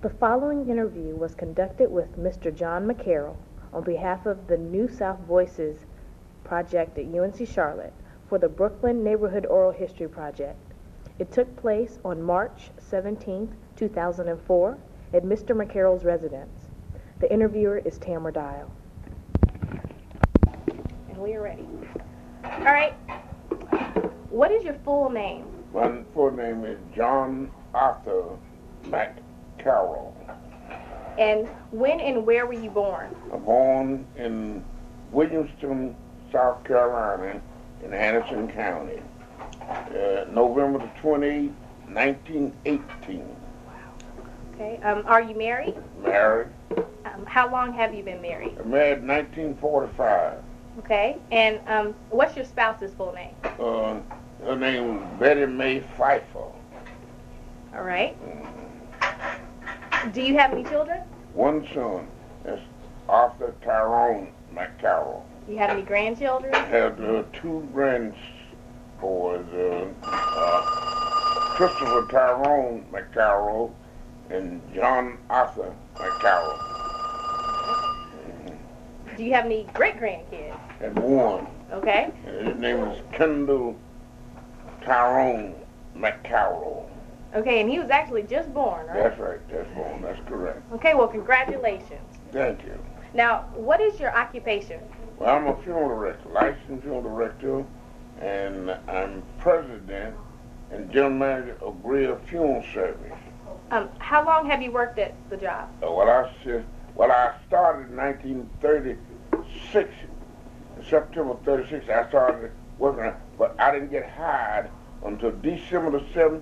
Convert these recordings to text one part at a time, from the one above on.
The following interview was conducted with Mr. John McCarroll on behalf of the New South Voices project at UNC Charlotte for the Brooklyn Neighborhood Oral History Project. It took place on March 17, 2004 at Mr. McCarroll's residence. The interviewer is Tamara Dial. And we are ready. All right. What is your full name? My full name is John Arthur McCarroll. And when and where were you born? I'm born in Williamston, South Carolina, in Anderson County, November the 28th, 1918. Wow. Okay. Are you married? Married. How long have you been married? I'm married in 1945. Okay. And what's your spouse's full name? Her name was Betty Mae Pfeiffer. All right. Do you have any children? One son. That's Arthur Tyrone McCarroll. You have any grandchildren? I have two grandboys, Christopher Tyrone McCarroll and John Arthur McCarroll. Do you have any great-grandkids? And one. Okay. And his name is Kendall Tyrone McCarroll. Okay, and he was actually just born, right? That's right, that's born, that's correct. Okay, well, congratulations. Thank you. Now, what is your occupation? Well, I'm a funeral director, licensed funeral director, and I'm president and general manager of Greer Funeral Service. How long have you worked at the job? Well, I started in 1936, September 36. I started working, but I didn't get hired until December the 7th,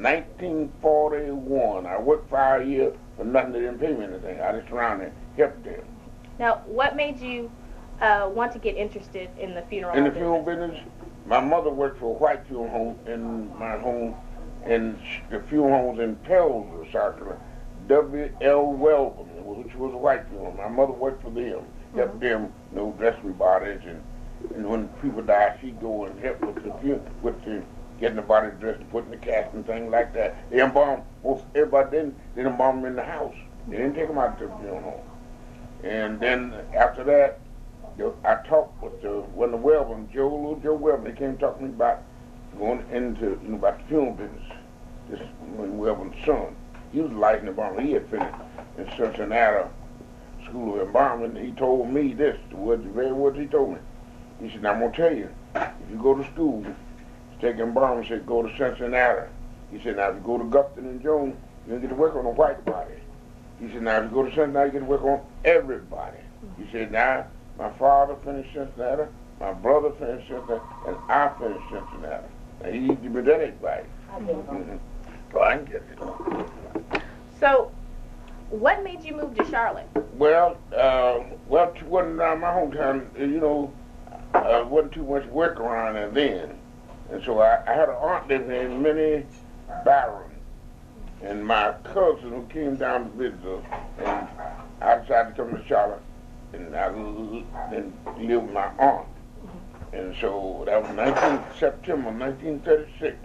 1941. I worked 5 years for nothing. They didn't pay me anything. I just around and helped them. Now, what made you want to get interested in the funeral business? In the funeral business, my mother worked for a white funeral home in my home, in the funeral homes in Pellsville, South Carolina. W.L. Welcome, which was a white funeral. My mother worked for them, helped them, dress my bodies, and when people die, she'd go and help with the getting the body dressed and putting the casket and things like that. They embalmed most everybody. They embalmed them in the house. They didn't take them out to the funeral home. And then after that, I talked with when the Wellman, Joe Wellman, they came talking to me about going into about the funeral business. This when Wellman's son, he was a licensed embalmer. He had finished in Cincinnati School of Embalming. He told me this, the very words he told me. He said, "Now I'm gonna tell you, if you go to school, take embalming, said go to Cincinnati." He said, "Now if you go to Gupton and Jones, you don't get to work on a white body." He said, "Now if you go to Cincinnati, you get to work on everybody." He said, "Now my father finished Cincinnati, my brother finished Cincinnati, and I finished Cincinnati." Now he used to be that everybody. So I can get it. So, what made you move to Charlotte? Well, it wasn't my hometown. Wasn't too much work around there then. And so I had an aunt living in Minnie Barron, and my cousin who came down to visit us, and I decided to come to Charlotte, and I live with my aunt. And so that was September 1936.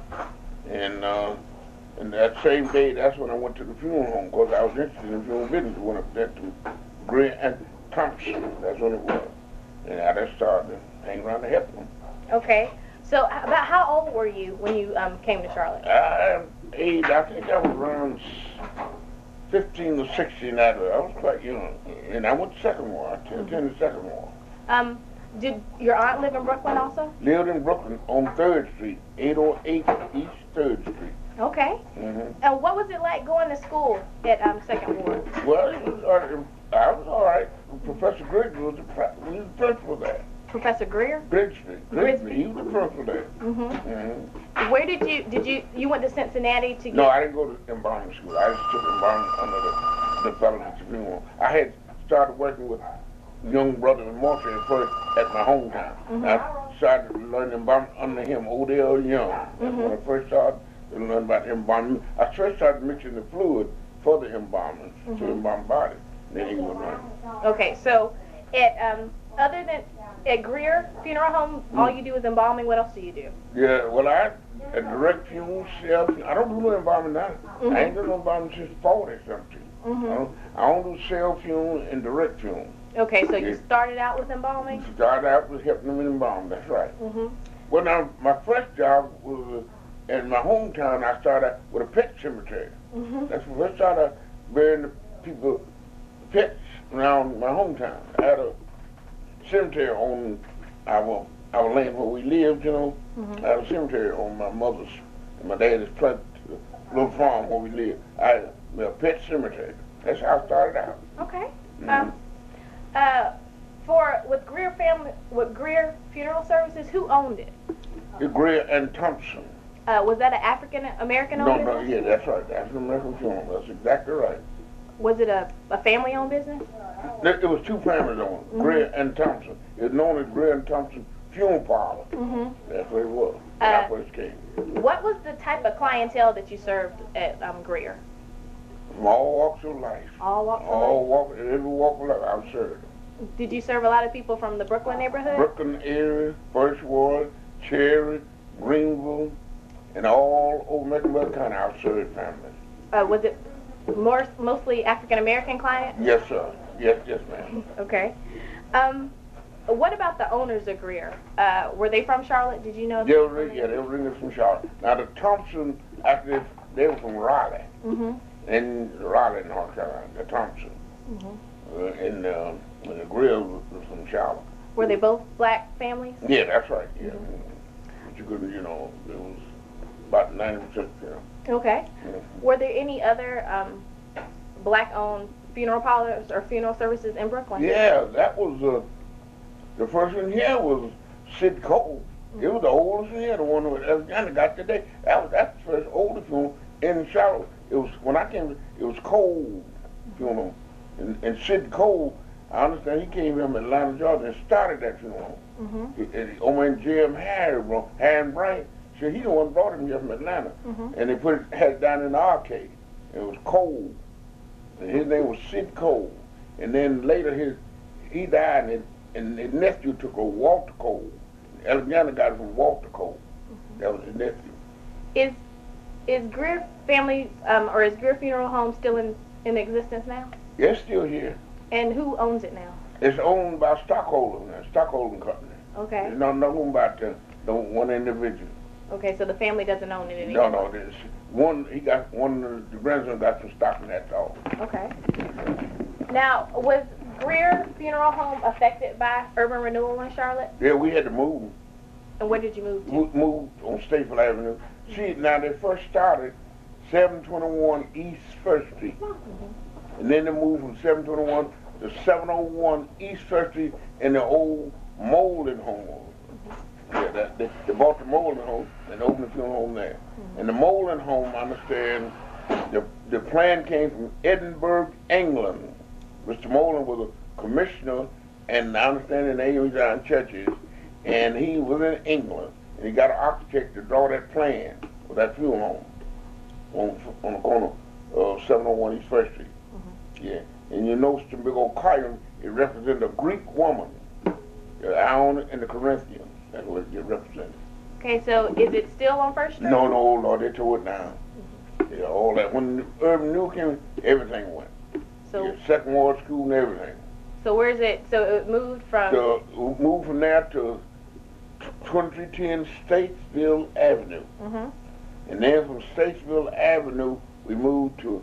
And that same day, that's when I went to the funeral home, because I was interested in the funeral business. I went up there to Greer and Thompson, that's when it was. And I just started hanging around to help them. Okay. So about how old were you when you came to Charlotte? I think I was around 15 or 16. I was quite young. And I went to Sycamore. I attended Sycamore. Did your aunt live in Brooklyn also? Lived in Brooklyn on 3rd Street, 808 East 3rd Street. Okay. And what was it like going to school at 2nd Ward? Well, I was all right. Professor Grigsby was the principal there. Professor Greer? Grigsby. He was the principal there. Where did you went to Cincinnati to get... No, I didn't go to embalming school. I just took embalming under the fellows at the funeral. I had started working with young brothers in Montreal first at my hometown. I started learning embalming under him, Odell Young. When I first started to learn about embalming, I first started mixing the fluid for the embalming to embalm body. Then he would learn. Okay, so other than at Greer Funeral Home, all you do is embalming. What else do you do? Yeah, well, I a direct funeral, I don't do no embalming now. I ain't done no embalming since 40 something. I don't do self funeral and direct funeral. Okay, so you started out with embalming? Started out with helping them in embalming, that's right. Well, now, my first job was in my hometown. I started out with a pet cemetery. That's when I first started burying the people, pets around my hometown. I had a cemetery on our land where we lived, you know. I had a cemetery on my mother's and my dad's little farm where we lived. I had a pet cemetery. That's how I started out. Okay. With Greer Funeral Services, who owned it? Greer and Thompson. Was that an African American owned business? No, yeah, that's right. African American funeral. That's exactly right. Was it a family owned business? It was two families owned, Greer and Thompson. It was known as Greer and Thompson Funeral Parlor. That's what it was when I first came. What was the type of clientele that you served at Greer? From all walks of life. All walks of life? Every walk of life I served. Did you serve a lot of people from the Brooklyn neighborhood? Brooklyn area, First Ward, Cherry, Greenville, and all over Mecklenburg County I served families. Was it mostly African American clients? Yes, sir. Yes, ma'am. Okay. What about the owners of Greer? Were they from Charlotte? Did you know? They were originally from Charlotte. Now the Thompson, after they were from Raleigh, in Raleigh, North Carolina. The Thompson, and the Greer was from Charlotte. Were they both black families? Yeah, that's right. Yeah, but you couldn't, it was about 90%. Okay. Were there any other black-owned funeral parlors or funeral services in Brooklyn? Yeah, that was the first one here was Sid Cole. It was the oldest one here, the one that Alexander got today. That's the first oldest funeral in Charlotte. It was when I came. It was Cole funeral, and Sid Cole. I understand he came from Atlanta, Georgia, and started that funeral. Old man Jim Harry Bryant. So he the one brought him here from Atlanta, and they had it down in the arcade. It was Cole, and his name was Sid Cole. And then later he died, and his nephew took over, Walter Cole. Alexander got it from Walter Cole. That was his nephew. Is Greer family or is Greer Funeral Home still in existence now? Yeah, it's still here. And who owns it now? It's owned by Stockholding Company. Okay. It's not owned by the one individual. Okay, so the family doesn't own it anymore. No, there's one. The grandson got some stock in that dog. Okay. Now, was Greer Funeral Home affected by urban renewal in Charlotte? Yeah, we had to move. And where did you move to? Moved on Staple Avenue. See, now they first started 721 East First Street, and then they moved from 721 to 701 East First Street in the old Molding home. Yeah, they bought the Molding home and opened the funeral home there. And the Molding home, I understand, the plan came from Edinburgh, England. Mr. Molding was a commissioner, and I understand in the Anglicane churches, and he was in England, and he got an architect to draw that plan for that funeral home on the corner of 701 East First Street. Yeah, and you notice the big old column, it represented a Greek woman, the Ion and the Corinthians. That's what it represented. Okay, so is it still on First Street? No, Lord, they tore it down. Yeah, all that. When urban renewal came, everything went. So yeah, Second Ward School and everything. So where's it? So it moved from? Moved from there to 2310 Statesville Avenue. And then from Statesville Avenue, we moved to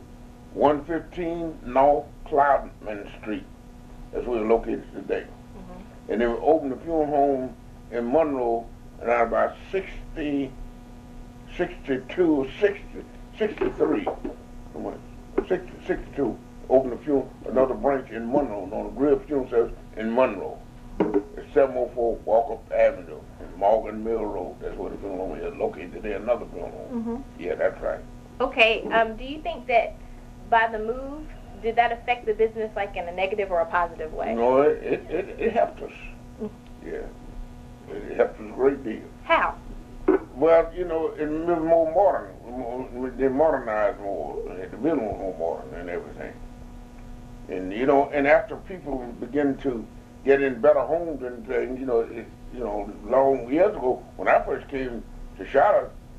115 North Cloudman Street. That's where we're located today. And then we opened the funeral home in Monroe around about 62 or 63. 62. Opened the funeral, another branch in Monroe, on the Greer Funeral Service in Monroe. It's 704 Walkup Avenue, in Morgan Mill Road. That's where the funeral home is located today, another funeral home. Yeah, that's right. Okay, do you think that by the move, did that affect the business like in a negative or a positive way? No, it helped us. Yeah, it helped us a great deal. How? Well, it was more modern. They modernized more. The building was more modern and everything. And and after people begin to get in better homes and things, long years ago, when I first came to Charlotte,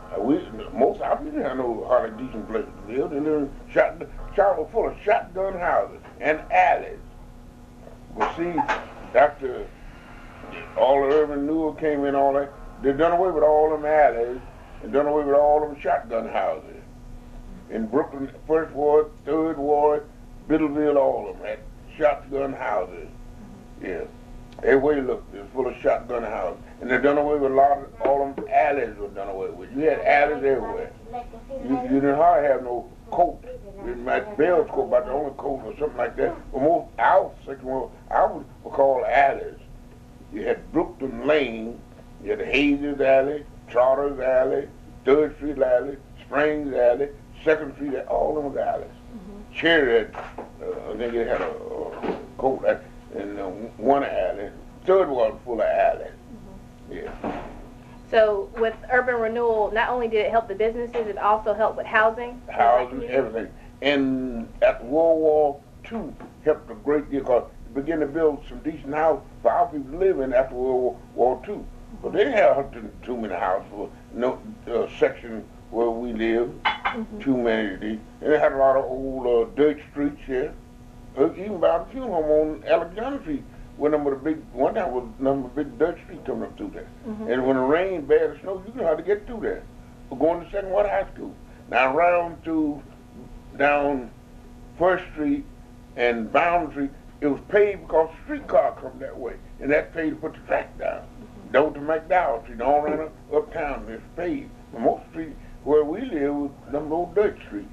We most of our people didn't have no hardly decent places to live. They lived in Charlotte was full of shotgun houses and alleys. But see, after all the urban renewal came in, all that, they done away with all them alleys and done away with all them shotgun houses. In Brooklyn, First Ward, Third Ward, Biddleville, all of them had shotgun houses. Yeah. Everywhere you look, it was full of shotgun houses. And they done away with a lot of, all them alleys were done away with. You had alleys everywhere. You didn't hardly have no coat. My Bell's coat, about the only coat or something like that. But most, our section was called alleys. You had Brooklyn Lane, you had Hayes Alley, Trotter's Alley, 3rd Street Alley, Springs Alley, 2nd Street, all them was alleys. Cherry had, I think it had a coat in one alley. 3rd was full of alleys. Yeah. So with urban renewal, not only did it help the businesses, it also helped with housing? Housing, everything. And after World War II helped a great deal because they began to build some decent houses for our people to live in after World War II. But they didn't have too many houses for no section where we live, too many of these. And they had a lot of old dirt streets here. Even by the funeral home on Alexander Street, one time was number big dirt street coming up through there. And when it rained bad or snow, you didn't know how to get through there. We're going to Second Ward High School. Now around to down First Street and Boundary, it was paved because the streetcar come that way. And that paid to put the track down. Down to McDowell Street, all around uptown, it's paved. But most streets where we live was them old dirt streets.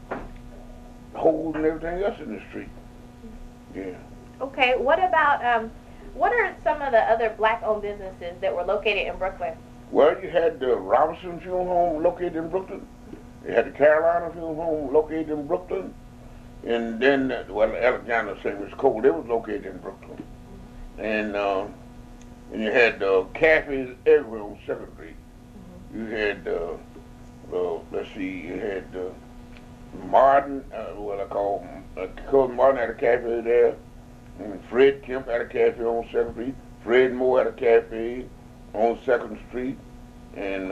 Holes and everything else in the street. Yeah. Okay, what about, what are some of the other black-owned businesses that were located in Brooklyn? Well, you had the Robinson Funeral Home located in Brooklyn. You had the Carolina Funeral Home located in Brooklyn. And then, Alexander St. Louis Cole, they was located in Brooklyn. And you had cafes everywhere on 2nd Street. You had, let's see, you had Martin, what I call Cousin Martin had a cafe there. And Fred Kemp had a cafe on 2nd Street. Fred Moore had a cafe on 2nd Street. And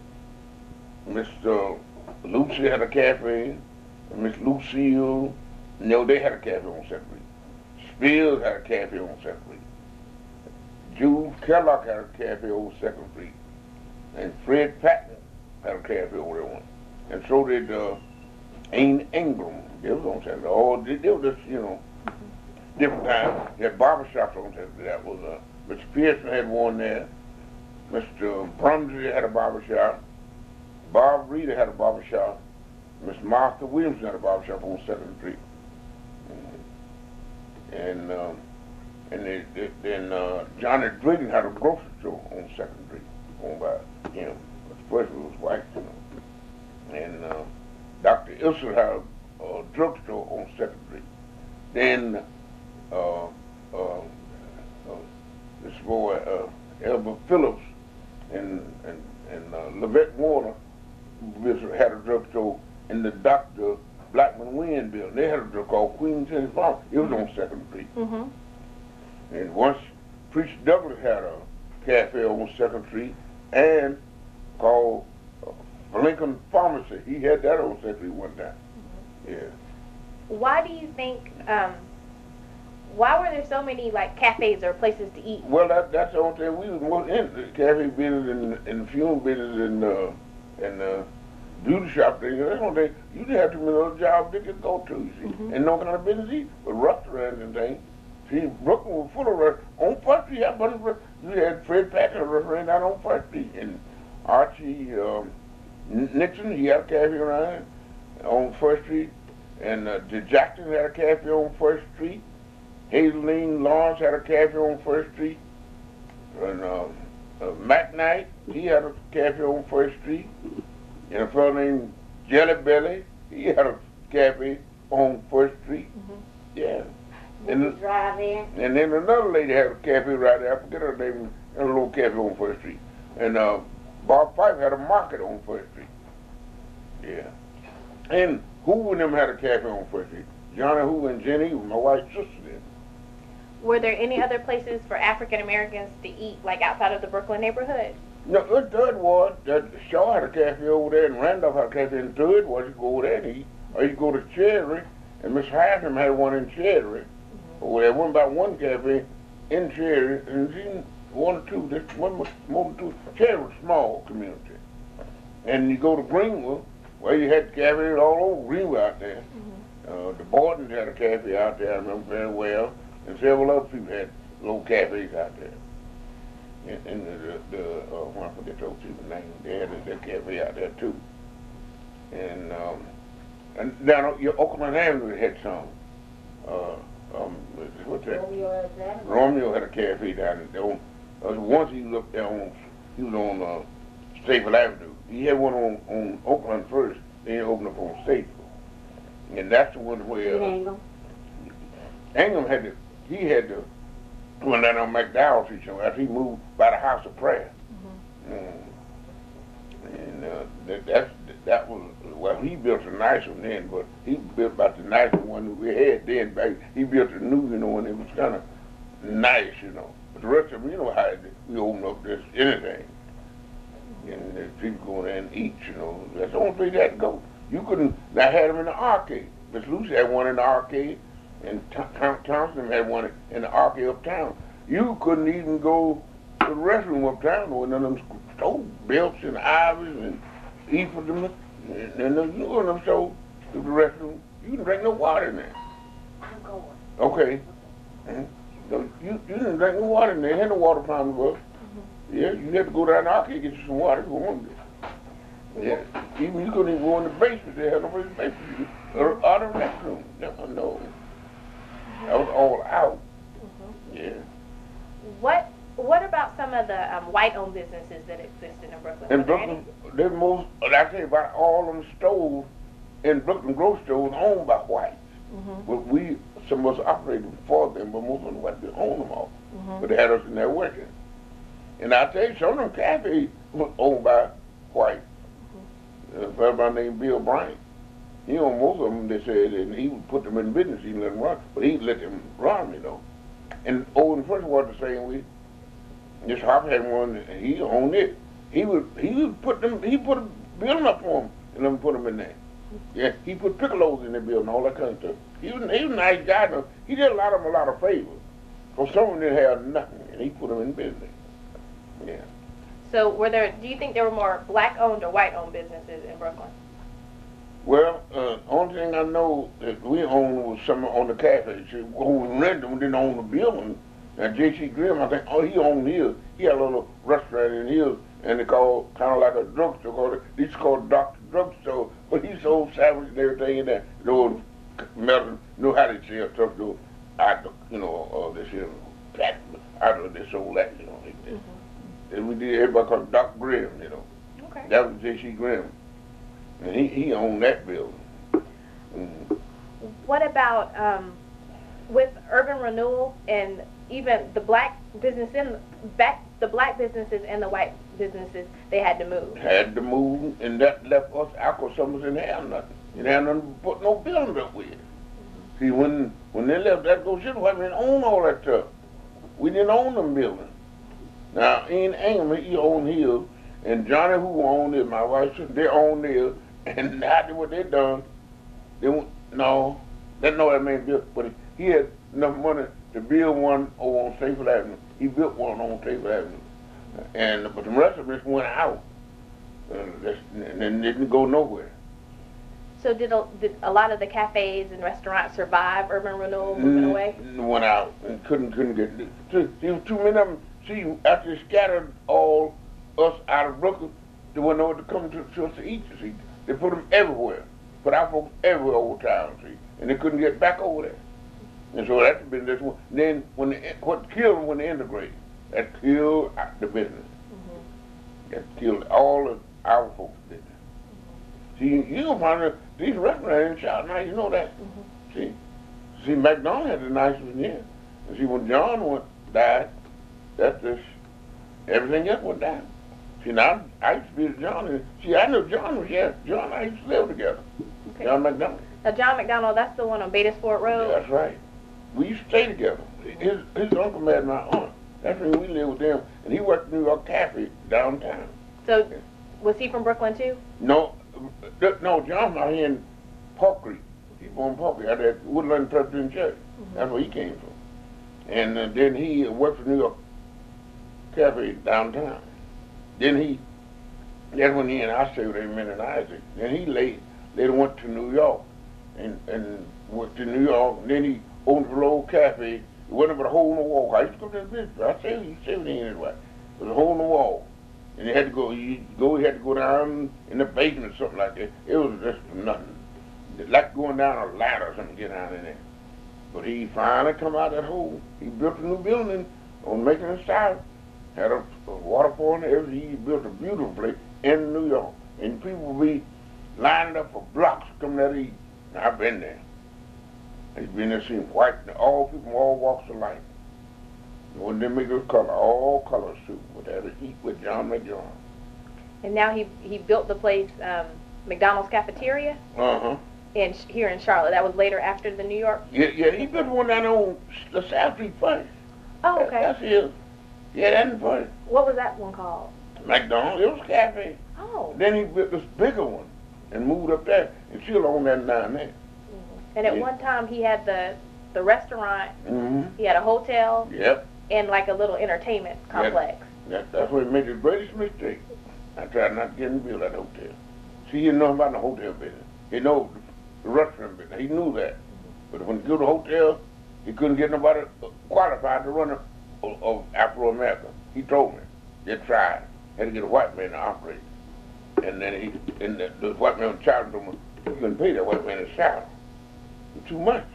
Mr. Lucy had a cafe. Miss Lucille, they had a cafe on 2nd Street. Spears had a cafe on 2nd Street. Jules Kellogg had a cafe on 2nd Street. And Fred Patton had a cafe over there one. And so did Ain Ingram. They was on 2nd Street. Oh, they were just, different times. You had barbershops on 2nd Street. That was, Mr. Pearson had one there. Mr. Brumsey had a barbershop. Bob Reeder had a barbershop. Miss Martha Williamson had a barbershop on 2nd Street. And then Johnny Drayton had a grocery store on 2nd Street, owned by him. But first it was white, And Dr. Ilser had a drugstore on 2nd Street. Then this boy Elmer Phillips and Levette Warner had a drugstore in the Dr. Blackman Wynn building. They had a drug called Queen City Farm. It was on 2nd Street. And once Preacher Douglas had a cafe on 2nd Street and called Lincoln Pharmacy. He had that on 2nd Street one time. Yeah. Why do you think, why were there so many cafes or places to eat? Well, that's the only thing we was more in, the cafe business and the funeral business and beauty shop thing. That's one thing. You didn't have too many other jobs they could go to, you see. And no kind of business either, but restaurants and things. See, Brooklyn was full of restaurants. On First Street, you had Fred Packer restaurant out on First Street, and Archie Nixon, he had a cafe around on First Street, and Jackson had a cafe on First Street. Hazeline Lawrence had a cafe on First Street, and Matt Knight, he had a cafe on First Street, and a fellow named Jelly Belly, he had a cafe on First Street. Yeah. And then another lady had a cafe right there. I forget her name. A little cafe on First Street. And Bob Pipe had a market on First Street. Yeah. And Hoover and them had a cafe on First Street. Johnny Hoover and Jenny, my wife's sister did. Were there any other places for African Americans to eat, outside of the Brooklyn neighborhood? No, the third was that Shaw had a cafe over there, and Randolph had a cafe. And the third was you go over there and eat, or you go to Cherry, and Miss Haslam had one in Cherry. Over there, one about one cafe in Cherry, and then one or two. This one was more than two. Cherry was a small community, and you go to Greenville, where you had cafes all over Greenville out there. The Bordens had a cafe out there, I remember very well, and several other people had little cafes out there. And I forget those people's names. They had their cafe out there too. And down your Oakland Avenue had some. What's that? Romeo had a cafe down there. Once he was up there he was on Staple Avenue. He had one on Oakland first, then he opened up on Staple. And that's the one where Ingham had to went down on McDowell Street after he moved by the House of Prayer. And that was, well, he built a nice one then, but he built about the nicer one we had then. He built a new, and it was kind of nice, But the rest of them, how we opened up this anything. And there's people going there and eat, That's the only place they had to go. You couldn't, I had them in the arcade. Miss Lucy had one in the arcade, and Thompson had one in the arcade uptown. You couldn't even go to the restroom uptown with none of them stove belts and ivies and eat for them. And one of them stove to the restroom. You didn't drink no water in there. Okay. So you didn't drink no water in there. Had no water fountain for us. Yeah, you had to go down the arcade and get you some water if you wanted it. Yeah, even you couldn't even go in the basement. They had no place in the basement. Or out of the restroom. No. That was all out. Yeah. What about some of the white-owned businesses that existed in Brooklyn? In Brooklyn, I tell you about all them stores in Brooklyn, grocery stores owned by whites. But some of us operated for them, but most of them whites owned them all. But they had us in there working. And I tell you, some of them cafes was owned by whites. A fellow named Bill Bryant. Most of them, they said, and he would put them in business, he let them run, but he'd let them run, And in the first was the same way. This Hop had one, and he owned it. He put a building up for them, and then put them in there. Yeah, he put piccolos in the building, all that kind of stuff. He was a nice guy. He did a lot of favors. So some of them didn't have nothing, and he put them in business. Yeah. So do you think there were more black-owned or white-owned businesses in Brooklyn? Well, only thing I know that we owned was some on the cafe. Who rented them, didn't own the building. Now, J.C. Grimm, I think, he owned his. He had a little restaurant in his, and they called kind of like a drugstore. They used to call it Dr. Drugstore, but he sold sandwiches and everything in there. Those melted, how they sell stuff, though. This here, they sold that, And we did, everybody called Dr. Grimm, Okay. That was J.C. Grimm. And he owned that building. What about with urban renewal and even the black businesses and the white businesses, they had to move? Had to move, and that left us Alco Summers in there nothing. You had nothing to put no building up with. See, when they left that go shit, we didn't own all that stuff. We didn't own them buildings. Now, Ian Ingham, he owned his, and Johnny who owned it, my wife, they owned theirs. And after what they done, they went, that man built, but he had enough money to build one over on Staple Avenue. He built one on Staple Avenue. But the rest of it went out. And then didn't go nowhere. So did a lot of the cafes and restaurants survive urban renewal moving away? Went out and couldn't get, there was too many of them. See, after they scattered all us out of Brooklyn, there wasn't nowhere to come to us to eat, you see. They put them everywhere. Put our folks everywhere over town, see. And they couldn't get back over there. And so that's been this one. Then what killed them when they integrated? That killed the business. That killed all of our folks' business. See, you don't find these restaurants in South nice, you know that. See, McDonald's had the nice one here. And see, when John died, that's just everything else went down. See, now I used to be with John, and see, I knew John was here. John and I used to live together. Okay. John McDonald. Now, John McDonald, that's the one on Beatties Ford Road? Yeah, that's right. We used to stay together. His uncle married my aunt. That's when we lived with them. And he worked New York Cafe downtown. So, was he from Brooklyn too? No, no, John out here in Park Creek. He born in Park Creek, out there at Woodland Presbyterian Church. That's where he came from. And then he worked for New York Cafe downtown. Then that's when he and I stayed with him and Isaac. Then he later went to New York and went to New York. And then he owned a little cafe. It wasn't but a hole in the wall. I used to go to the business. I say he said it anyway. There was a hole in the wall. And he had to go, he had to go down in the basement or something like that. It was just nothing. It's like going down a ladder or something to get down in there. But he finally come out that hole. He built a new building on Macon and South. Had a waterfall and everything. He built a beautiful place in New York. And people would be lined up for blocks coming there to eat. And I've been there. He's been there seeing white, all people from all walks of life. When they make this color, all colors too. But they had to eat with John McJohn. And now he built the place, McDonald's Cafeteria? Uh-huh. Here in Charlotte. That was later after the New York? Yeah, he built one down on the South Street first. Oh, okay. That's his. Yeah, that's first. What was that one called? McDonald's. It was a cafe. Oh. Then he built this bigger one and moved up there and still own that down there. And at one time he had the restaurant, he had a hotel, Yep. and like a little entertainment complex. That's where he made his greatest mistake. I tried not to get him to build that hotel. See, he didn't know about the hotel business. He knew the restaurant business. He knew that. But when he go to the hotel, he couldn't get nobody qualified to run it of Afro-America. He told me. They tried. Had to get a white man to operate. And then the white man charged him, he couldn't pay that white man his salary. Too much.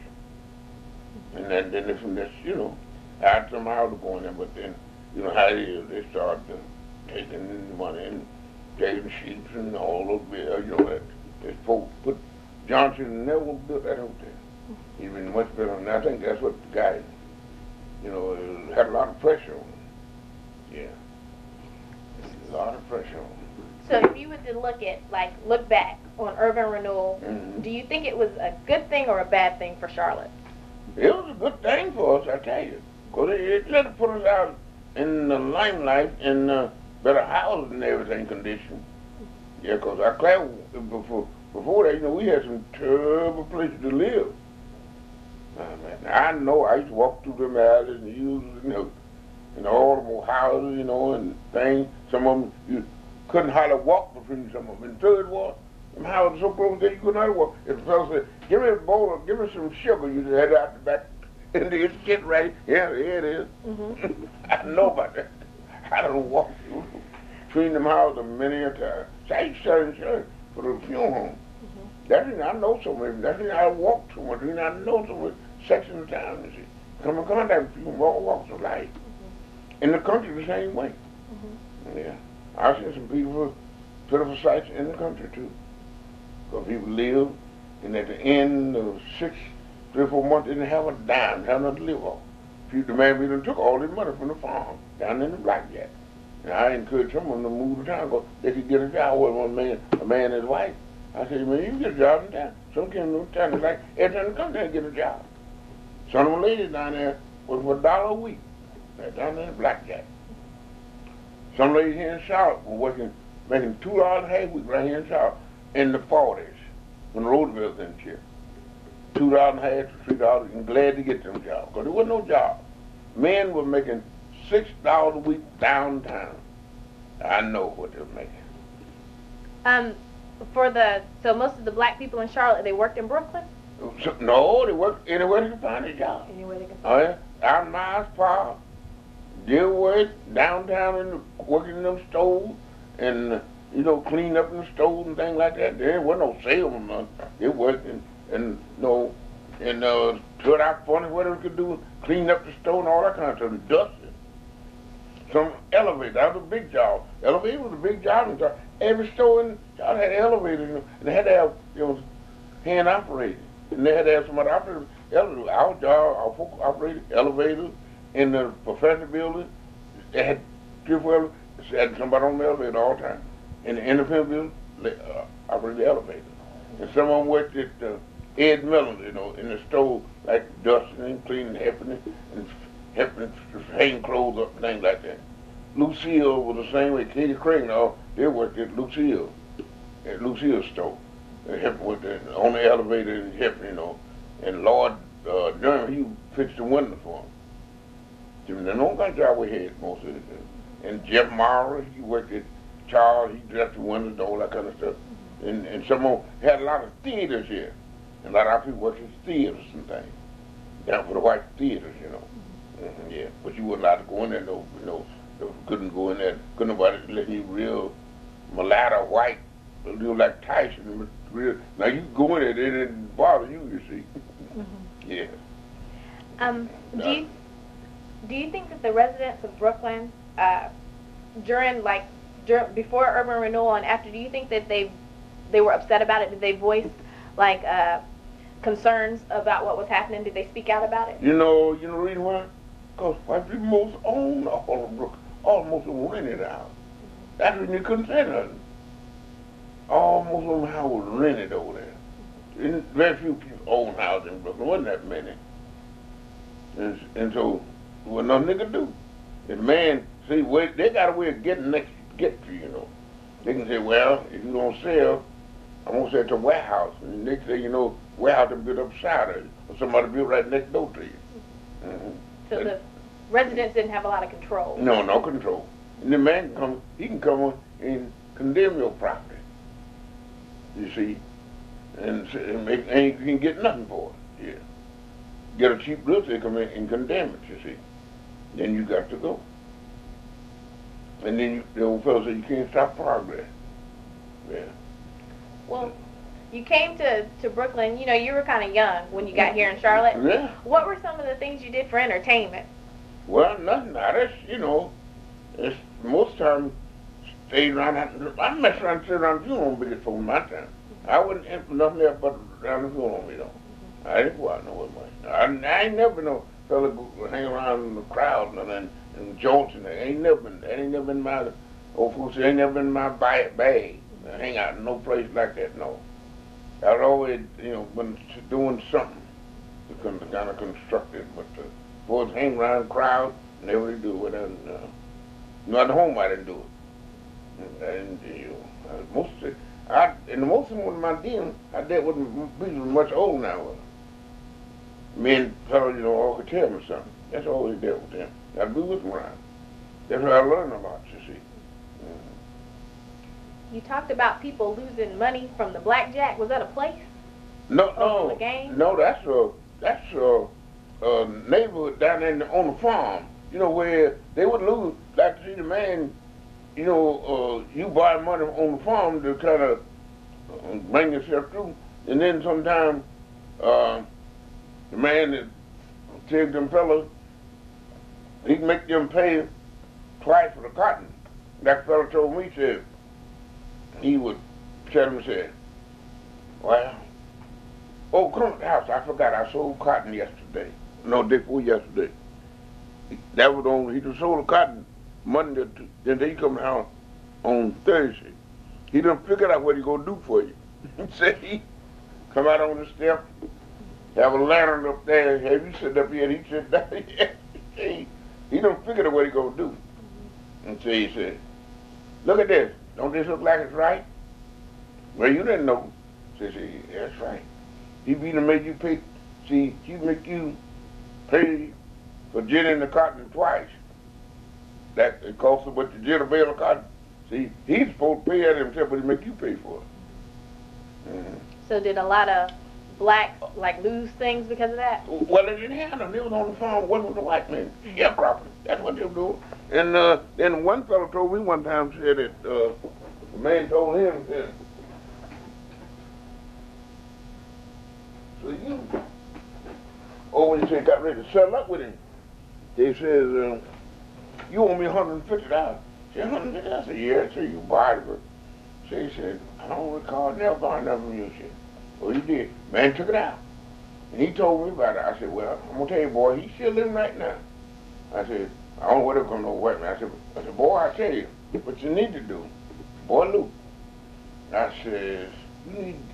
And then from this, I had somehow to go in there, but then, how it is, they started taking money and taking sheets and all those bills, this folks put, Johnson never built that hotel. He'd been much better than that. I think that's what the guy, had a lot of pressure on him. Yeah. A lot of pressure on him. So if you were to look back on urban renewal, do you think it was a good thing or a bad thing for Charlotte? It was a good thing for us, I tell you. Because it let us put us out in the limelight in better houses and everything condition. Yeah, because our class, before that, we had some terrible places to live. I know I used to walk through them alleys and use, and all the houses, and things. Some of them, you couldn't hardly walk between some of them. In Third Ward, them houses so close that you couldn't hardly walk. If the fellow said, give me a bowl of, give me some sugar, you just had it out the back, and it's getting ready. Yeah, here it is. I know about that. I don't walk between them houses many a time. So I used to sell insurance for the funeral home. That's the reason I know so many. That's the reason I walk so much. The reason I know so much sections of town, you see. Come in contact with people from all walks of life. In the country, the same way. Yeah. I've seen some pitiful sights in the country, too. Because people live, and at the end of 3 or 4 months, they didn't have a dime, have nothing to live off. The man really took all this money from the farm down in the Blackjack. And I encouraged some of them to move to town because they could get a job with a man and his wife. I said, man, you can get a job in town. Some came to town, it's like every time they come down and get a job. Some of the ladies down there work for $1 a week. They're down there in Blackjack. Some ladies here in Charlotte were making $2.50 a week right here in Charlotte in the 40s when Roosevelt was in chair. $2.50 to $3, and glad to get them jobs because there was no job. Men were making $6 a week downtown. I know what they were making. So most of the black people in Charlotte, they worked in Brooklyn? No, they worked anywhere they could find a job. Anywhere they could find a job. Out in Miles Park, deal with downtown working in them stores and clean up in the stores and things like that. There wasn't no salesman. They worked and cut out furnace, whatever they could do, clean up the store and all that kind of stuff, dusting. Some elevator, that was a big job. Elevator was a big job in Charlotte. Every store in Charlotte had an elevator in them, and they had to have hand operated. And they had to have somebody operate elevator. Our job, our folks operated elevators in the professor building. They had 3 or 4 elevators. They had somebody on the elevator all the time. In the independent building, they operated the elevator. And some of them worked at Ed Miller, in the store, like dusting and cleaning, helping and helping to hang clothes up, things like that. Lucille was the same way. Katie Crane, they worked at Lucille's store. They helped with on the elevator and helped, And Lord Durham, he fixed the window for them. The only job we had most of the time. And Jeff Maurer, he worked at Charles, he dressed the windows, all that kind of stuff. And some more, had a lot of theaters here. And a lot of people worked in theaters and things. Down for the white theaters, Yeah, but you weren't allowed to go in there, couldn't go in there. Couldn't nobody let you real mulatto white, real like Tyson. Real. Now you go in there, they didn't bother you, you see. Yeah. Do you think that the residents of Brooklyn, before urban renewal and after, do you think that they were upset about it? Did they voice concerns about what was happening? Did they speak out about it? You know the reason why? Because white people most own all of Brooklyn. Almost rented out. That's when you couldn't say nothing. Almost of them houses was rented over there. And very few people own houses in Brooklyn. Wasn't that many. And so there was nothing they could do. And the man, see, they got a way of get to you, They can say, well, if you don't sell, I'm going to sell it to a warehouse. And they say, warehouse to build up beside it. Or somebody built right next door to you. Mm-hmm. So the residents didn't have a lot of control. No control. And the man can come and condemn your property. You see, and you can get nothing for it. Yeah, get a cheap bill, they come in and condemn it. You see, then you got to go. And then the old fellow said you can't stop progress. Yeah. Well, you came to Brooklyn. You were kind of young when you got here in Charlotte. Yeah. What were some of the things you did for entertainment? Well, nothing. It's most time stayed around. I messed around and sit around the funeral home biggest for my time. I wouldn't enter nothing else but around the funeral home, I didn't go out nowhere much. I ain't never been no fella hang around in the crowd and joints and that. That ain't never been my, old folks say, ain't never been my bag. Hang out in no place like that, no. I was always, been doing something to kind of construct it, but boys hang around crowd, never really do it. And not at home, I didn't do it. And most of them my dealing, I dealt with people much older now. Men, fellows, all could tell me something. That's all they dealt with them. I'd be with them around. That's what I learned a lot, you see. You talked about people losing money from the blackjack. Was that a place? No, from the game? No, that's a neighborhood down there on the farm. Where they would lose, like to see the man, you buy money on the farm to kind of bring yourself through. And then sometimes the man that tells them fellas, he can make them pay twice for the cotton. That fella told me, said, he would tell him, said, well, come to the house. I forgot I sold cotton yesterday. No, day before yesterday. That was he just sold the cotton Monday, then he come down on Thursday. He done figured out what he gonna do for you. He said he come out on the step, have a lantern up there, have you sit up here, and he sit down here. He done figured out what he gonna do. And so he said, look at this. Don't this look like it's right? Well, you didn't know. She said, yeah, that's right. He be to make you pay. See, he make you pay for ginning the cotton twice. That it costs him what you gin a bale of cotton. See, he's supposed to pay that himself, but he make you pay for it. Mm-hmm. So did a lot of blacks lose things because of that? Well, they didn't have them. They was on the farm working with the white men, sharecropping. That's what they were doing. And then one fellow told me one time, said that the man told him, said, so you, when he said got ready to settle up with him, they says, you owe me $150. I said, $150? I said, yeah. So you borrowed it. So he said, I don't recall, never borrowed nothing from you. Shit. Well, he did. Man took it out. And he told me about it. I said, well, I'm going to tell you, boy, he's still living right now. I said, I don't know what it's going to white man. I said, boy, I tell you, what you need to do, boy, Luke. I said,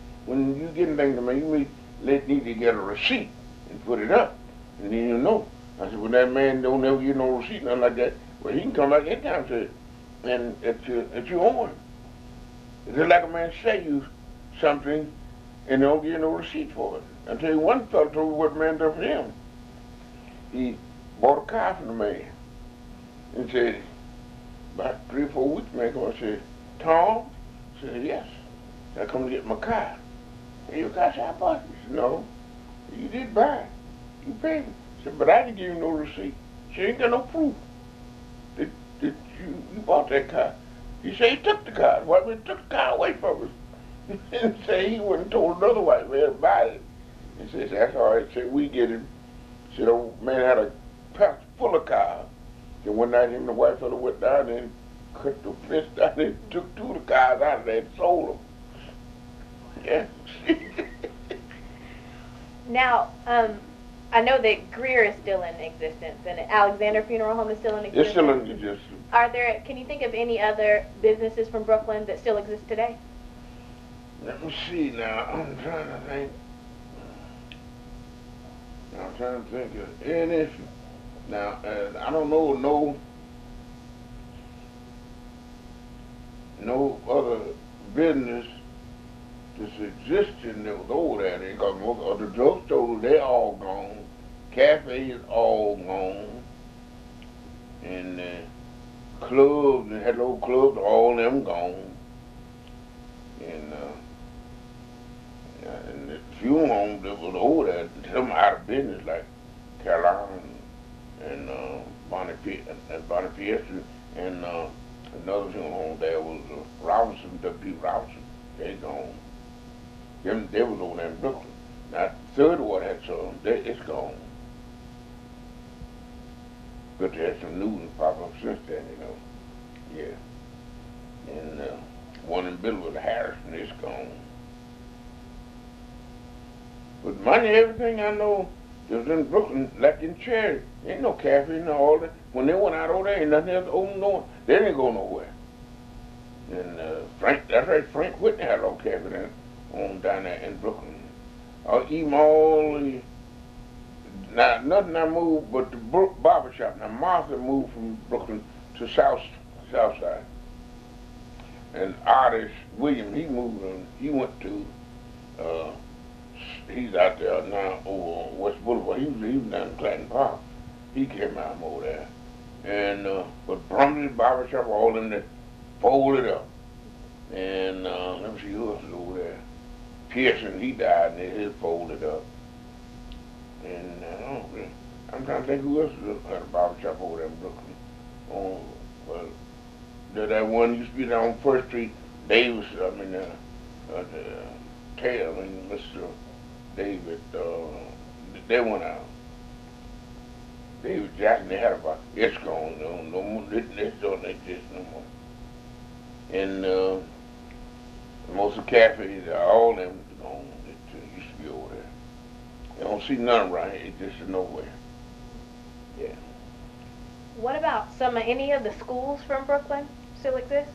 when you get anything to me, you need to get a receipt and put it up. And then you know. I said, well, that man don't never get no receipt, nothing like that. Well, he can come back anytime, said, and at your own. It's just like a man sell you something and don't get no receipt for it. I tell you, one fellow told me what the man done for him. He bought a car from the man and said, about 3 or 4 weeks, man come and said, Tom? I said, yes. I come to get my car. Hey, your car? I said, I bought it. He said, no, you did buy it. You paid me. I said, but I didn't give you no receipt. She ain't got no proof that you bought that car. He said he took the car. White man took the car away from us. And say he wouldn't told another white man about it. He says, that's all right. Said, we get him. Said, old man had a pouch full of cars. And one night him and the white fellow went down there and cut the fence down there and took 2 of the cars out of there and sold them. Yeah. Now, I know that Greer is still in existence and Alexander Funeral Home is still in existence. It's still in existence. Can you think of any other businesses from Brooklyn that still exist today? Let me see now. I'm trying to think of any. Now, I don't know no other business that's existing that was over there. Because most of the drugstores, they're all gone. Cafes all gone. And clubs, and had little clubs, all of them gone. And the funeral homes that was over there, them out of business, like Caroline and Bonnie Fiesta, and another funeral home there was Robinson, W. Robinson. They gone. They was over there in Brooklyn. Now, the third one had some, it's gone. But they had some new ones pop up since then, Yeah. And one in Billwood, Harrison, it's gone. But money, everything I know that was in Brooklyn, like in Cherry, ain't no cafe, no all that. When they went out over there, ain't nothing else open, no, they didn't go nowhere. And that's right, Frank Whitney had a little cafe there on down there in Brooklyn. Even all the, now nothing I moved but the barber shop. Now Martha moved from Brooklyn to South Side. And artist William, he moved on, he went to he's out there now over on West Boulevard. He was down in Clanton Park. He came out over there. And but Brumley's barbershop, all them that folded up. And let me see who else was over there. Pearson, he died and his folded up. And I'm trying to think who else had a barbershop over there in Brooklyn. Well, that one used to be down on First Street. Davis, Taylor and Mr. David, they went out. David Jackson, they had about, it's gone, no more, it don't exist no more. And most of the cafes, all of them gone, it used to be over there. You don't see none around here, it's just nowhere. Yeah. What about any of the schools from Brooklyn still exist?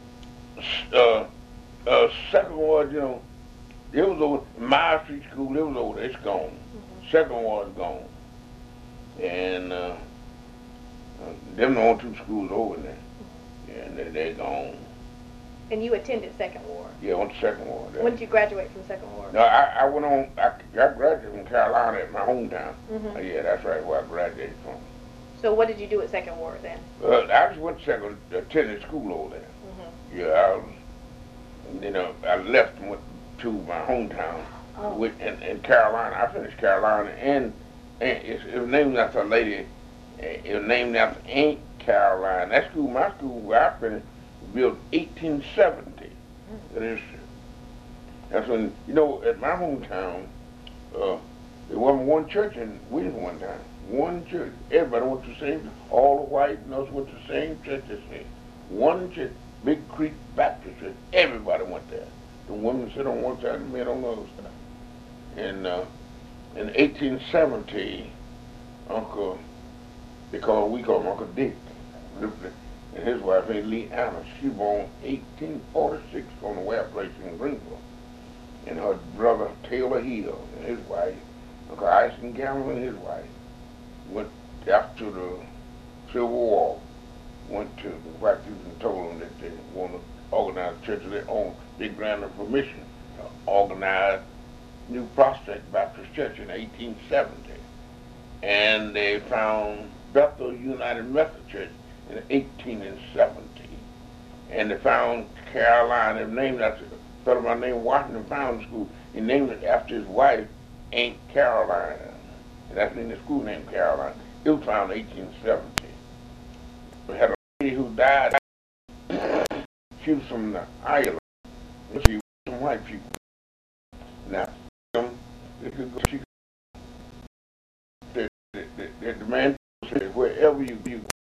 Second Ward, it was over, Myers Street School, it was over there, it's gone. Mm-hmm. Second Ward's gone. And them the only 2 schools over there. Mm-hmm. And they're gone. And you attended Second Ward? Yeah, I went to Second Ward. When did you graduate from Second Ward? No, I went on, I graduated from Carolina at my hometown. Mm-hmm. Yeah, that's right, where I graduated from. So what did you do at Second Ward then? I just went to attended school over there. Mm-hmm. Yeah, I left and went to my hometown in Carolina. I finished Carolina, and it was named after a lady. It was named after Aunt Caroline. That school, my school where I finished, was built 1870. Mm-hmm. That's when, at my hometown, there wasn't one church in Williams one time. One church. Everybody went to the same, all the white and us went to the same church as me. One church, Big Creek Baptist Church. Everybody went there. The women sit on one side, the men on the other side. And in 1870, we call him Uncle Dick, and his wife, Lee Anna, she was born 1846 on the Ware Place in Greenville. And her brother, Taylor Hill, and his wife, Uncle Ison Gamble and his wife, went after the Civil War, went to the white people and told them that they want to organize a church of their own. They granted permission to organize New Prospect Baptist Church in 1870. And they found Bethel United Methodist Church in 1870. And they found Carolina, named after a fellow by the name Washington Foundry School. He named it after his wife, Aunt Caroline. And that's in the school named Caroline. It was founded in 1870. We had a lady who died. She was from the island. She was from white people. Now, the man said, wherever you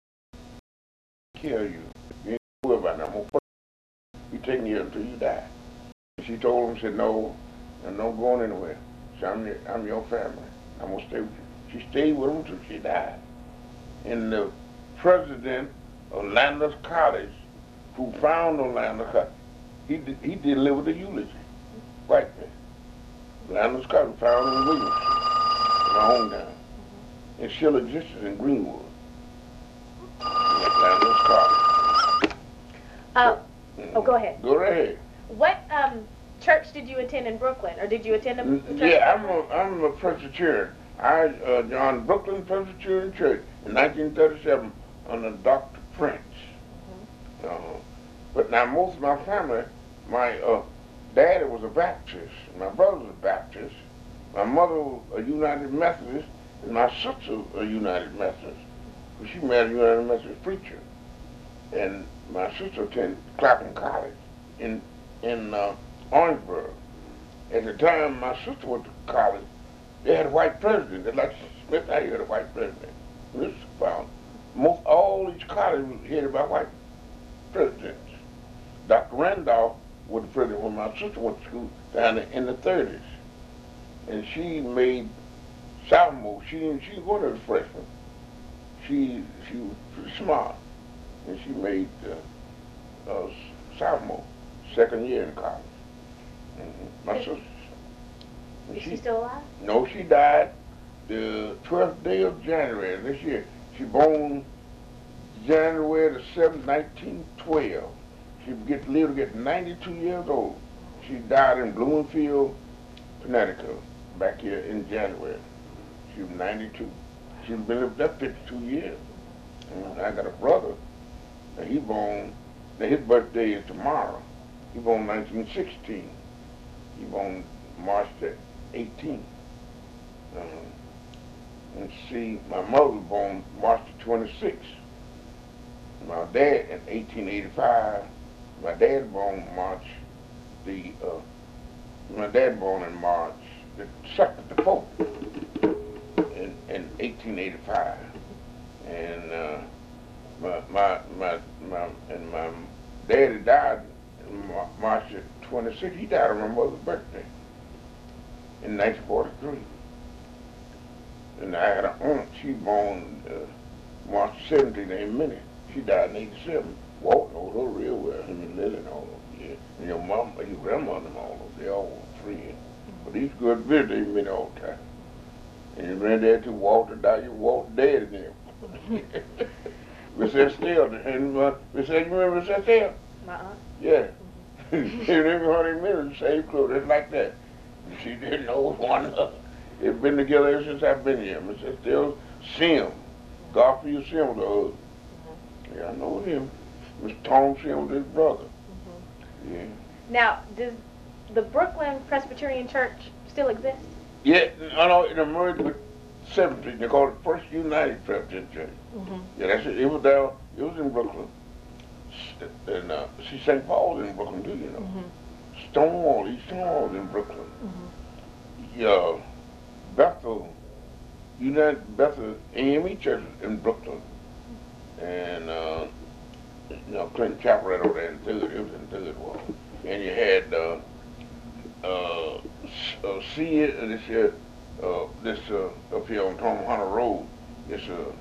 kill you, you ain't worry about that. I'm going to be taking you until you die. She told him, said, no, I'm not going anywhere. She said, I'm your family. I'm going to stay with you. She stayed with him until she died. And the president of Landers College, who found Orlando College, he delivered the eulogy. White man. Landers College found in Williamson, in my hometown. It still existed in Greenwood. Landers College. Oh, go ahead. Go right ahead. What church did you attend in Brooklyn, or did you attend a church? Yeah, I'm a Presbyterian. I joined Brooklyn Presbyterian Church in 1937 under Dr. Prince. But now most of my family, my daddy was a Baptist, my brother was a Baptist, my mother was a United Methodist, and my sister was a United Methodist. She married a United Methodist preacher. And my sister attended Clapham College in Orangeburg. At the time my sister went to college, they had a white president. They like Smith out here had a white president. This found most all these colleges were headed by white presidents. Dr. Randolph was the president when my sister went to school down in the 30s. And she made sophomore. She didn't go to the freshman. She was pretty smart. And she made sophomore, second year in college. My sister. Is she still alive? No, she died the 12th day of January this year. She born January the 7th, 1912. She lived to get 92 years old. She died in Bloomfield, Connecticut, back here in January. She was 92. She's been lived there 52 years. And I got a brother. And he born, his birthday is tomorrow. He born 1916. He born March the 18th. And see, my mother was born March the 26th. My dad in 1885. My dad born March the, my dad born in March the 2nd, the 4th, in 1885. And my daddy died in March the 26th. He died on my mother's birthday in 1943. And I had an aunt, she born March 17th, named Minnie. She died in 87. Walt knows her real well, him and Lily and all of them. Yeah. And your mom, your grandmother and all of them, they all were friends. But he's good visiting me all the time. And your granddad too, Walter died, Walter dead again. Miss Estelle, and Miss, you remember Miss Estelle? My aunt? Yeah. She remember her minutes, same clothes, just like that. She didn't know one another. They've been together ever since I've been here. Miss Estelle Sim, Garfield Sim was her husband. Yeah, I know him. Mr. Tom Sim was his brother. Yeah. Now, does the Brooklyn Presbyterian Church still exist? Yeah, I know it emerged with 17. They called it First United Presbyterian Church. Yeah, that's it. It was there. It was in Brooklyn. And see, St. Paul's in Brooklyn too, you know. Stonewall, East Stonewall's in Brooklyn. Yeah, Bethel, United Bethel AME Church in Brooklyn. And, you know, Clinton Chapel right over there in Third. It was in Third Wall. And you had, this up here on Tom Hunter Road, it's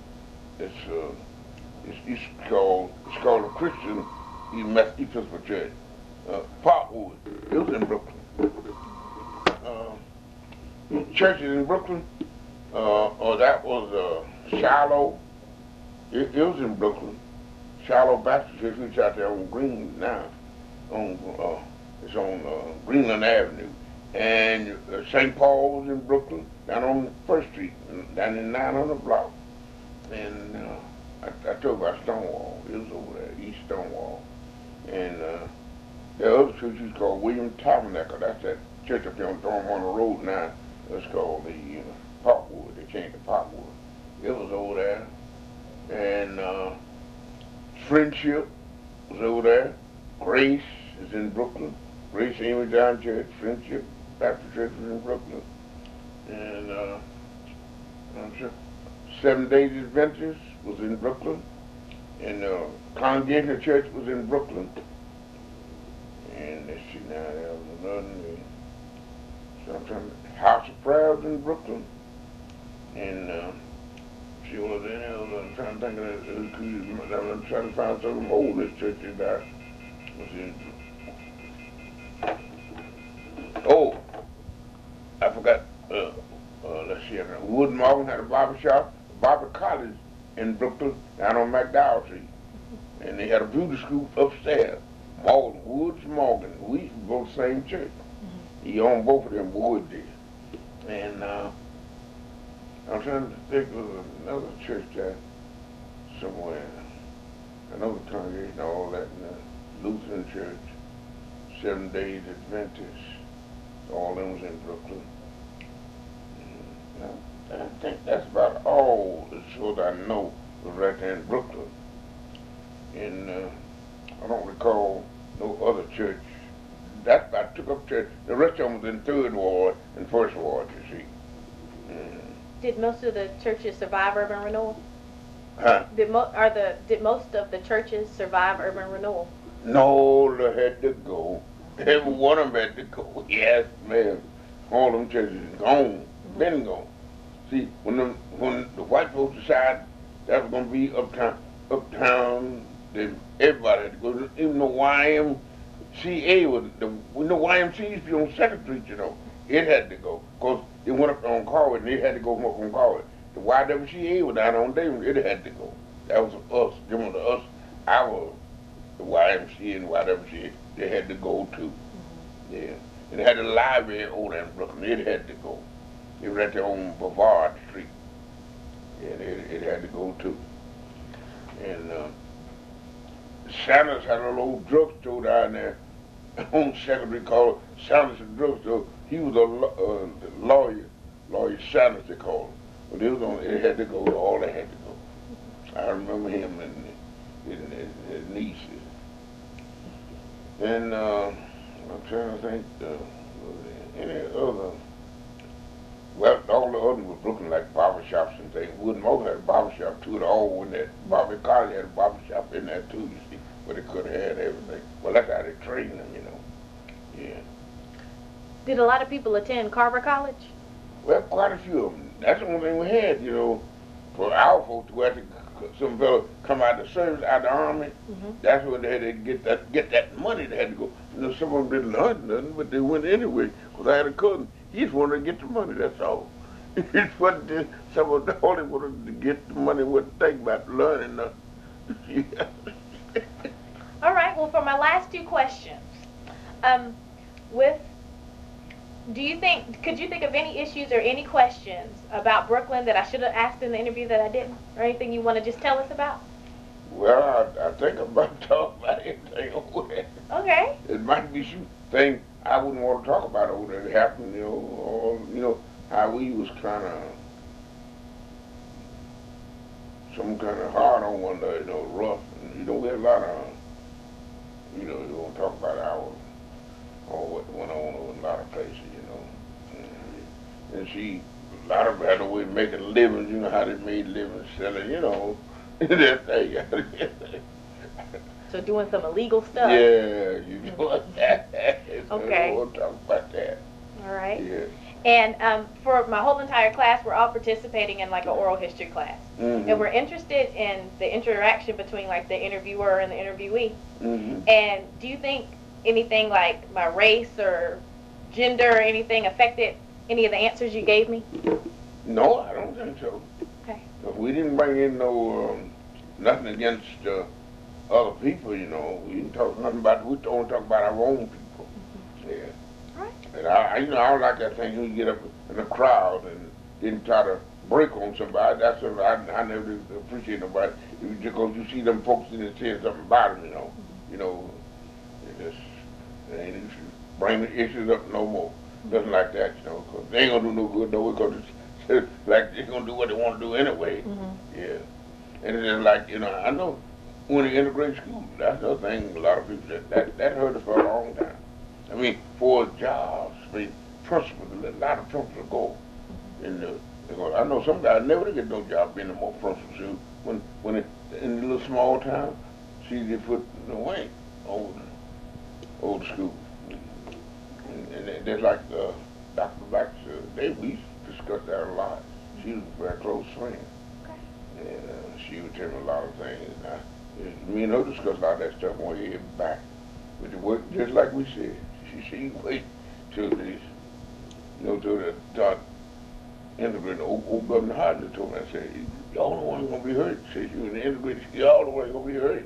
called the Christian Episcopal Church, Parkwood. It was in Brooklyn. Churches in Brooklyn, That was Shiloh. It was in Brooklyn. Shiloh Baptist Church, which out there on Green now. On It's on Greenland Avenue. And St. Paul was in Brooklyn, down on First Street, down in 900 block. And I told you about Stonewall. It was over there, East Stonewall. And the other church is called William Tabernacle. That's that church up there on Thornwater Road now. It's called the Parkwood. They changed to Parkwood. It was over there. And Friendship was over there. Grace is in Brooklyn. Grace Amy John Church. Friendship Baptist Church was in Brooklyn. And I'm sure Seven Days Adventures was in Brooklyn. And Congregational Church was in Brooklyn. And let's see now, there was another name. Sometimes House of Prayer was in Brooklyn. And she was in there. I'm trying to think of that. I'm trying to find some of the oldest churches that was in. Oh, I forgot. Let's see. Wood Morgan had a barber shop, Barber College in Brooklyn, down on McDowell Street. And they had a beauty school upstairs. Morgan, Woods Morgan. We used to go to the same church. He owned both of them, Wood did. And I'm trying to think of another church there somewhere. Another congregation, all that, Lutheran Church, Seven Days Adventist. All them was in Brooklyn. And I think that's about all the church I know was right there in Brooklyn. And I don't recall no other church. That's about took up church. The rest of them was in Third Ward and First Ward, you see. Did most of the churches survive urban renewal? Huh? Did most of the churches survive urban renewal? No, they had to go. Every one of them had to go. Yes, ma'am. All them churches is gone, been gone. See, when the white folks decided that was going to be uptown, then everybody had to go. Even the YMCA was the YMCA used to be on Second Street, you know. It had to go because it went up on Corwin, and it had to go up on Corwin. The YWCA was down on Davis. It had to go. That was us. Them was us. The YMCA and YWCA. They had to go too. Yeah. And they had a library over there in Brooklyn. It had to go. It was right there on Bavard Street. Yeah, it had to go too. And Sanders had a little old drugstore down there on Secondary called Sanders Drugstore. He was a lawyer Sanders they called him. But it had to go, all they had to go. I remember him and his nieces. And I'm trying to think, any other, well, all the others were Brooklyn, like barber shops and things. Wood Morgan had a barber shop too, all in that. Bobby College had a barber shop in there too, you see, where they could have had everything. Well, that's how they trained them, you know. Yeah. Did a lot of people attend Carver College? Well, quite a few of them. That's the only thing we had, you know, for our folks who had to, some fellow come out of the service, out of the army. That's when they had to get that money. They had to go. You know, some of them didn't learn nothing, but they went anyway. Because I had a cousin. He just wanted to get the money. That's all. Some of them only wanted to get the money. Wouldn't think about learning nothing. All right. Well, for my last two questions, could you think of any issues or any questions about Brooklyn that I should have asked in the interview that I didn't? Or anything you want to just tell us about? Well, I think about talking about anything over there. Okay. It might be some thing I wouldn't want to talk about over there that happened, you know, or, you know, how we was kind of, some kind of hard on one day, you know, rough. And, you know, we had a lot of, you know, you want to talk about or what went on over in a lot of places, you know. And she, a lot of them had a way of making livings, you know, how they made livings selling, you know, that thing. So doing some illegal stuff? Yeah, you know that. Okay. We'll talk about that. All right. Yeah. And for my whole entire class, we're all participating in like an oral history class. And we're interested in the interaction between like the interviewer and the interviewee. And do you think anything like my race or gender or anything affected any of the answers you gave me? No, I don't think so. Okay. But we didn't bring in no nothing against other people, you know. We didn't talk nothing about. We only talk about our own people. Yeah. Right. And you know, I don't like that thing when you get up in a crowd and then try to break on somebody. That's what I never did appreciate nobody. Just because you see them folks in there saying something about them, you know, it just they ain't bring the issues up no more. Nothing like that, you know, 'cause they ain't gonna do no good no way. 'Cause it's like they're gonna do what they want to do anyway. Yeah. And it's just like, you know, I know when they integrate school, that's the thing. A lot of people that hurt us for a long time. I mean, for jobs, I mean, principals, a lot of principals go in the. Because I know some guys never get no job being no more principal. So when it, in the little small town, see they put the wing over the school, and that's like Dr. Baxter. We used to discuss that a lot. She was a very close friend, and she would tell me a lot of things. Me and her discussed a lot of that stuff one year back. But it worked just like we said. She wait till these, you know, till the integrated old Governor Hodges told me, I said, y'all the one gonna be hurt. Said you in the integrated, y'all the one gonna be hurt.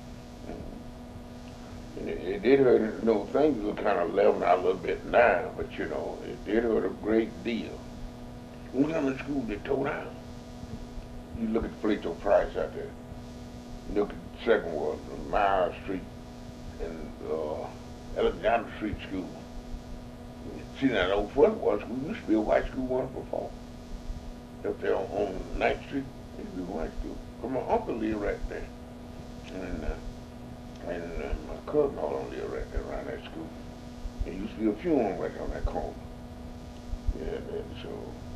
And it did hurt, you know, things are kind of leveling out a little bit now, but you know, it did hurt a great deal. When we come to school, they tore down. You look at Plato Price out there. You look at the second one, Myers Street and Alexander Street School. See, that old first one school used to be a white school once before. Up there on 9th Street, it used to be a white school. But my uncle lived right there. And my cousin all lived right there around that school. There used to be a funeral right on that corner. Yeah, and so